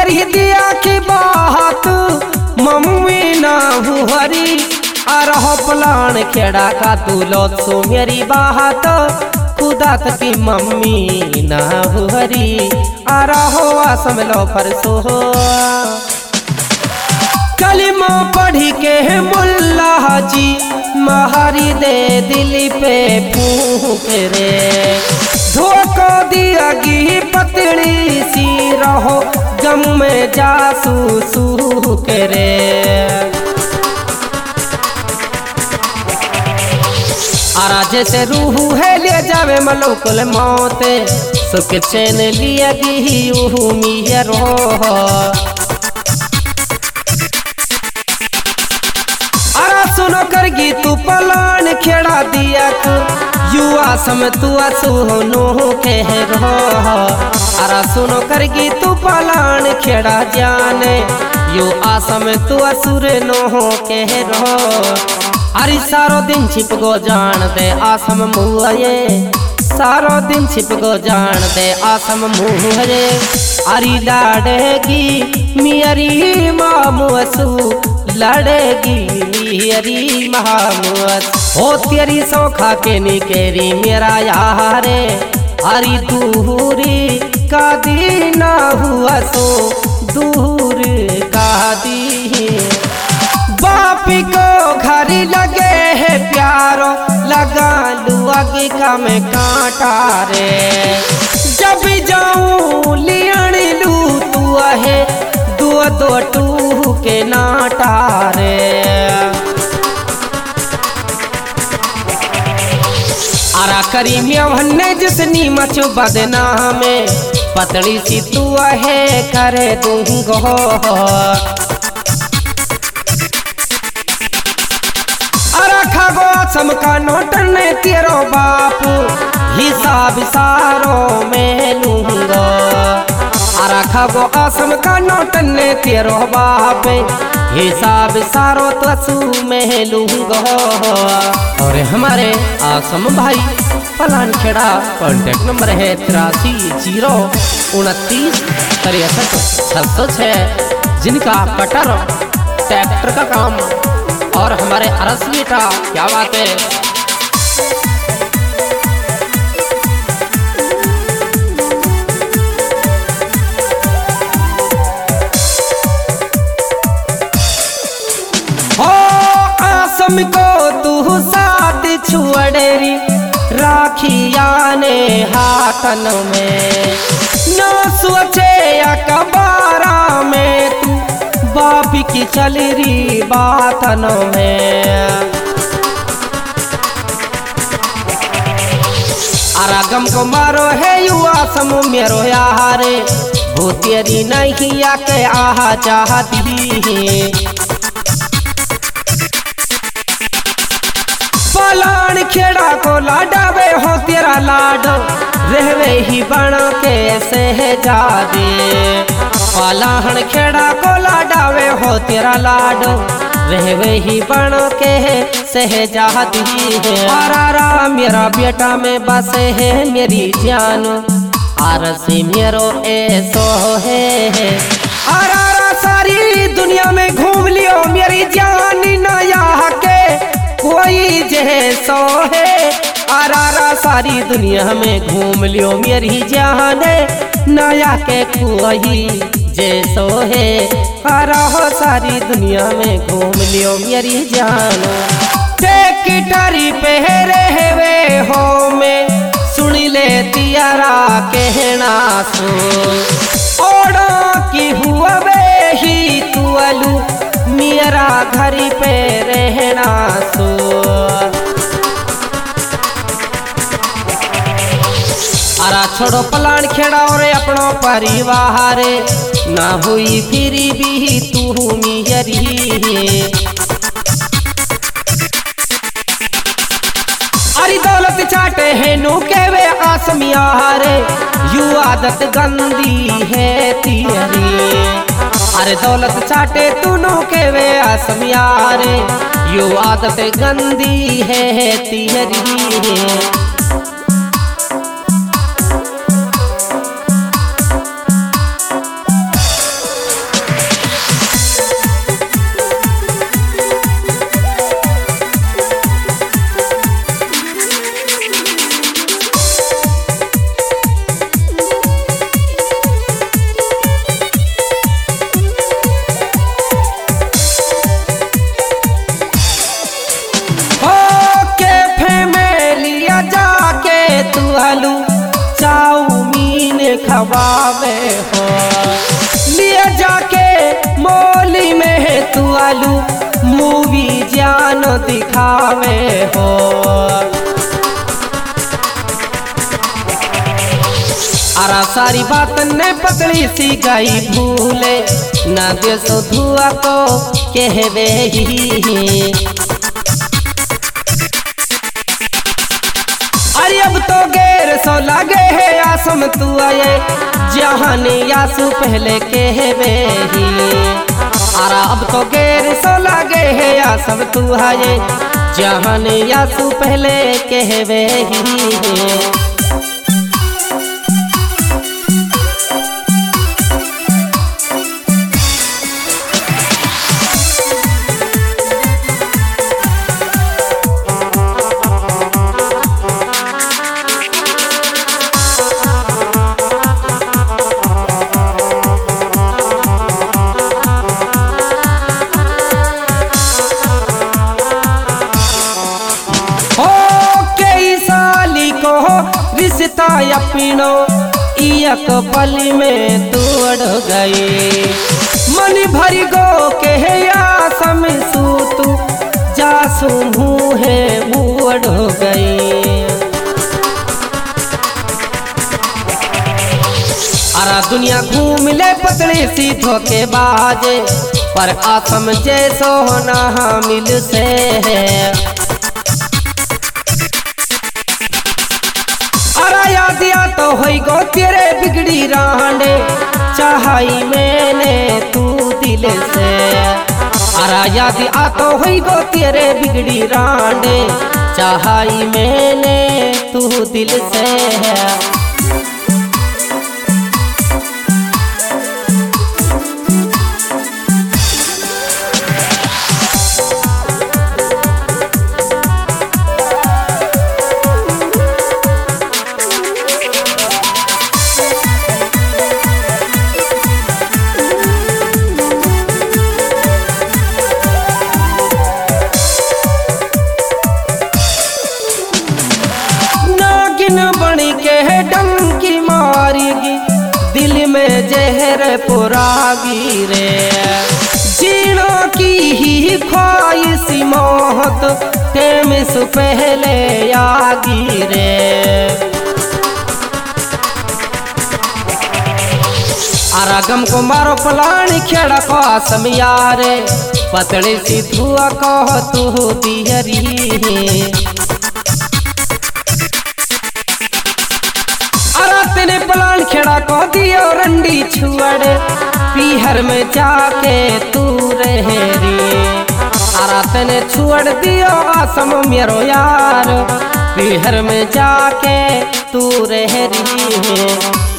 मेरी दिया की बात मम्मी ना हुहरी आ रहो प्लान खेड़ा का तू लो सो मेरी बात खुदा की मम्मी ना हुहरी आ रहो आसम लो परसो कलिमा पढ़ी के मुल्ला जी महारी दे दिल पे फूक रे धोखा दिया गी पतली सी रहो गम में जासू सूख रे आरा जैसे रूह है ले जावे मलोकल मौते सुख चैन लिया गी ऊह मिहरो सुनो करगी तू पलान खेड़ा दिया युवा सम तू सुनो कह रहो अरा सुनो करगी तू पलान खेड़ा जाने यू आसम तू असुर नो कह रहो अरे सारो दिन छिप गो जान दे आसम मुए सारो दिन छिप गो जान दे आसम मुहरे अरी लाडेगी मियरी मामुसू लड़ेगी मेरी महामुत हो तेरी सौखा के निकेरी मेरा यारे हरी दूरी का दी ना हुआ सो दूर का दी बापी को घर लगे है प्यारो लगा लू आगे का मैं कांटा रे जब जाऊं लियण लू तू है दो दो टू के नाटा रे आरा करी भन्ने जिसनी मचो बदना में पतली सी तू है करे दूंगो आरा खागो समका नोटन तेरो बाप हिसाब सारो में लूंगो आरा खागो आसम का नोटन तेरो बाप हिसाब सारो तसू में लूंगो और हमारे आसम भाई पलान खेड़ा कॉन्टेक्ट नंबर है 83 29 63 67 जिनका कटर ट्रैक्टर का काम और हमारे अरस बेटा क्या बात है को तू साथ छुअड़ेरी राखिया ने हाथन में न सोचे या कबारा में तू बाप की चली री बातन में आरागम को मारो है युवा समू मेरो यारे वो तेरी नहीं या के आहा चाहती है पलान खेड़ा को लाडावे हो तेरा लाड रहवे ही बन के सहजादे पलान खेड़ा को लाडावे हो तेरा लाड रहवे ही बन के सहजादी है आरा मेरा बेटा में बसे है मेरी जान आरसी मेरो ऐसो है आरा सारी दुनिया में घूम लियो मेरी जान नया के कोई जैसो है आरा सारी दुनिया में घूम लियो मेरी जान नया के कोई जैसो है आरा हो सारी दुनिया में घूम लियो मेरी जान टेकटरी पहरे हुए हो में सुन ले तियारा कहना सो ओड़ा की हुआ वे ही तू अलू मेरा घर पे रहना सो आरा छोड़ो पलान खेड़ा और अपनो परिवार ना हुई फिर भी तू मियरी अरे दौलत चाटे है नु के वे आसमियारे यू आदत गंदी है तेरी अरे दौलत चाटे तू नु के वे आसमियारे यू आदत गंदी है तेरी खवावे हो। लिए जाके मोली में तू आलू मूवी जान दिखावे हो। अरा सारी बात ने पतली सी गई भूले ना दे सो धुआ को कहवे ही। अरे अब तो गैर सो लगे है आसम तू आए जहानी यासु पहले कहवे ही। अरा अब तो गैर सो लगे है आसम तू आए जहानी यासु पहले कहवे ही। रिश्ता अपनो एक पल में तोड़ गए मन भरी गो के आसम सूतू जासू मुँहे मुड़ गई। अरा दुनिया घूम ले पतली सी धोखे बाजे पर आसम जैसो ना मिल से है। दिया तो होई गो तेरे बिगड़ी रांडे चाहाई मैंने तू दिल से। अरा याद आ तो होई गो तेरे बिगड़ी रांडे चाहाई मैंने तू दिल से। बनी के डंकी मारेगी दिल में जहर पुरागी रे। जीना की ही ख्वाहिश मौत टेम से पहले आगी रे। आरागम को मारो पलानी खेड़ा को आसम यारे पतड़ी सी धुआ कह तू दियरी। तेने पलान खेड़ा को दियो रंडी छुअड़े पीहर में जाके तू रहरी। अरा तेने छुअड़ दियो आसम मेरो यार पीहर में जाके तू रहरी।